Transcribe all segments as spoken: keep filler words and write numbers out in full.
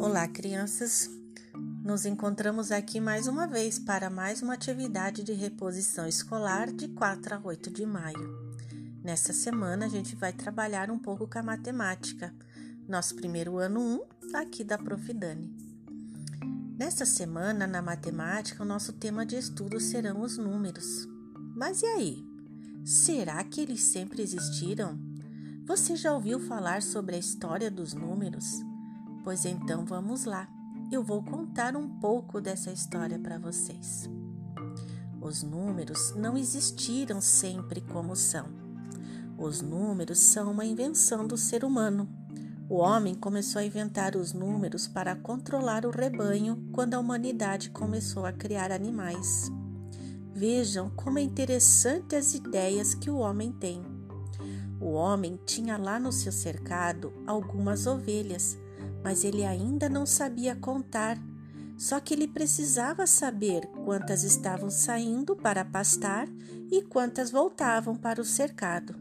Olá, crianças! Nos encontramos aqui mais uma vez para mais uma atividade de reposição escolar de quatro a oito de maio. Nessa semana, a gente vai trabalhar um pouco com a matemática, nosso primeiro ano um, aqui da Prof. Dani. Nessa semana, na matemática, o nosso tema de estudo serão os números. Mas e aí? Será que eles sempre existiram? Você já ouviu falar sobre a história dos números? Pois então vamos lá, eu vou contar um pouco dessa história para vocês. Os números não existiram sempre como são. Os números são uma invenção do ser humano. O homem começou a inventar os números para controlar o rebanho quando a humanidade começou a criar animais. Vejam como é interessante as ideias que o homem tem. O homem tinha lá no seu cercado algumas ovelhas, mas ele ainda não sabia contar, só que ele precisava saber quantas estavam saindo para pastar e quantas voltavam para o cercado.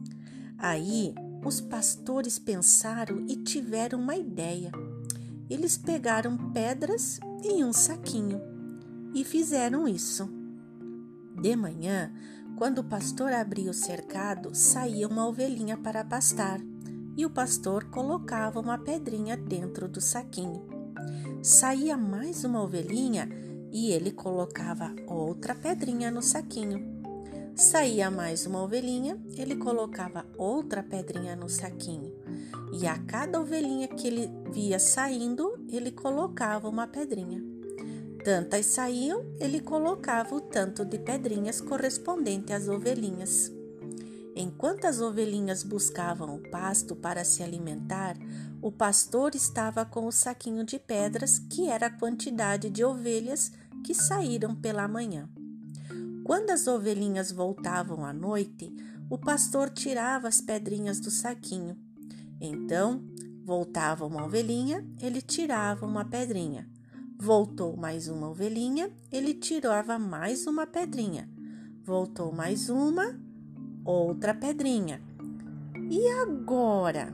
Aí, os pastores pensaram e tiveram uma ideia. Eles pegaram pedras em um saquinho e fizeram isso. De manhã, quando o pastor abria o cercado, saía uma ovelhinha para pastar. E o pastor colocava uma pedrinha dentro do saquinho. Saía mais uma ovelhinha e ele colocava outra pedrinha no saquinho. Saía mais uma ovelhinha, ele colocava outra pedrinha no saquinho. E a cada ovelhinha que ele via saindo, ele colocava uma pedrinha. Tantas saíam, ele colocava o tanto de pedrinhas correspondente às ovelhinhas. Enquanto as ovelhinhas buscavam o pasto para se alimentar, o pastor estava com o saquinho de pedras, que era a quantidade de ovelhas que saíram pela manhã. Quando as ovelhinhas voltavam à noite, o pastor tirava as pedrinhas do saquinho. Então, voltava uma ovelhinha, ele tirava uma pedrinha. Voltou mais uma ovelhinha, ele tirava mais uma pedrinha. Voltou mais uma, outra pedrinha. E agora?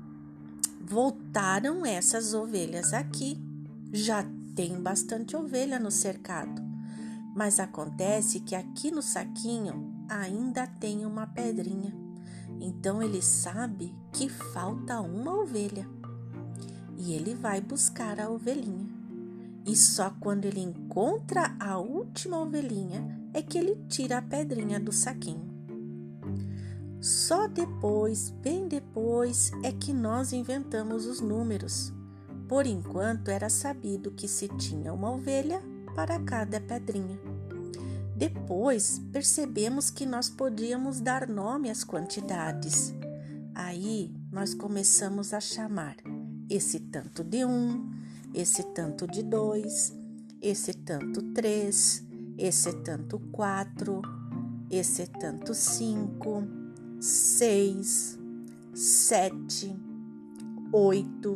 Voltaram essas ovelhas aqui. Já tem bastante ovelha no cercado. Mas acontece que aqui no saquinho ainda tem uma pedrinha. Então ele sabe que falta uma ovelha. E ele vai buscar a ovelhinha. E só quando ele encontra a última ovelhinha é que ele tira a pedrinha do saquinho. Só depois, bem depois, é que nós inventamos os números. Por enquanto, era sabido que se tinha uma ovelha para cada pedrinha. Depois, percebemos que nós podíamos dar nome às quantidades. Aí, nós começamos a chamar esse tanto de um, esse tanto de dois, esse tanto três, esse tanto quatro, esse tanto cinco, seis, sete, oito,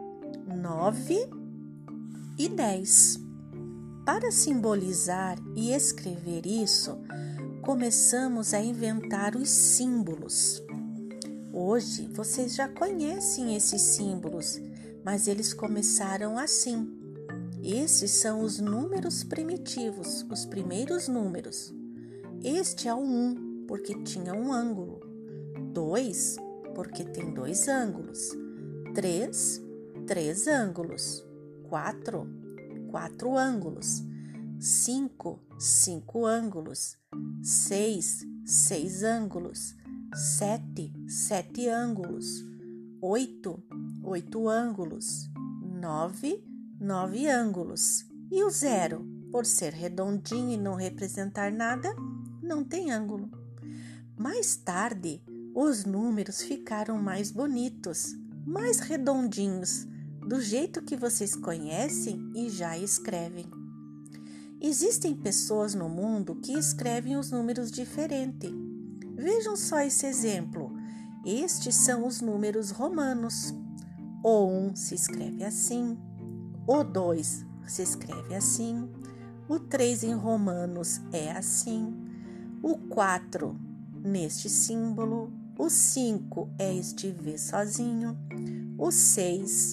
nove e dez. Para simbolizar e escrever isso, começamos a inventar os símbolos. Hoje vocês já conhecem esses símbolos, mas eles começaram assim. Esses são os números primitivos, os primeiros números. Este é o um, porque tinha um ângulo. dois, porque tem dois ângulos. três, três ângulos. quatro, quatro ângulos. cinco, cinco ângulos. seis, seis ângulos. sete, sete ângulos. oito, oito ângulos. nove, nove ângulos. E o zero, por ser redondinho e não representar nada, não tem ângulo. Mais tarde, os números ficaram mais bonitos, mais redondinhos, do jeito que vocês conhecem e já escrevem. Existem pessoas no mundo que escrevem os números diferente. Vejam só esse exemplo. Estes são os números romanos. O um se escreve assim, o dois se escreve assim, o três em romanos é assim, o quatro neste símbolo, o cinco é este V sozinho, o seis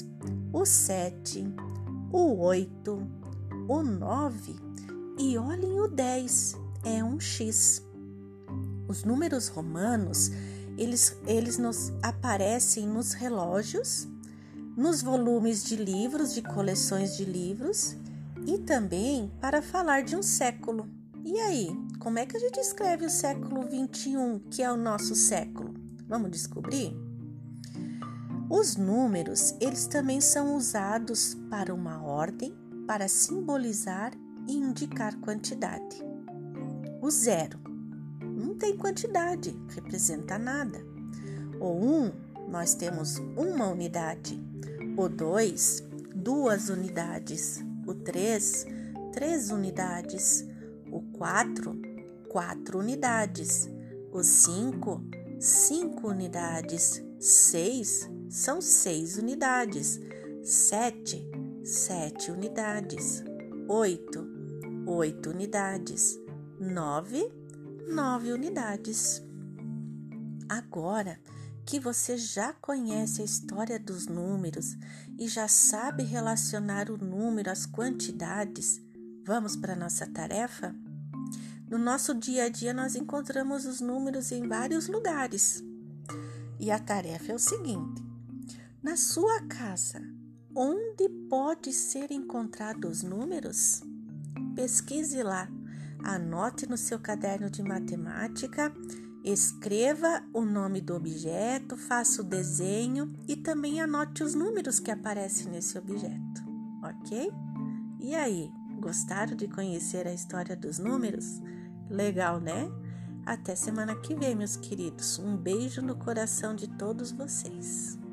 o sete, o oito, o nove e olhem o dez, é um X. Os números romanos, eles, eles nos aparecem nos relógios, nos volumes de livros, de coleções de livros e também para falar de um século. E aí, como é que a gente escreve o século vinte e um, que é o nosso século? Vamos descobrir? Os números, eles também são usados para uma ordem, para simbolizar e indicar quantidade. O zero não tem quantidade, representa nada. O um, nós temos uma unidade. O dois, duas unidades. O três, três unidades. O quatro, quatro unidades. O cinco, cinco unidades. seis, são seis unidades. sete, sete unidades. oito, oito unidades. nove, nove unidades. Agora que você já conhece a história dos números e já sabe relacionar o número às quantidades, vamos para a nossa tarefa? No nosso dia a dia, nós encontramos os números em vários lugares. E a tarefa é o seguinte: na sua casa, onde pode ser encontrado os números? Pesquise lá, anote no seu caderno de matemática, escreva o nome do objeto, faça o desenho e também anote os números que aparecem nesse objeto, ok? E aí, gostaram de conhecer a história dos números? Legal, né? Até semana que vem, meus queridos. Um beijo no coração de todos vocês.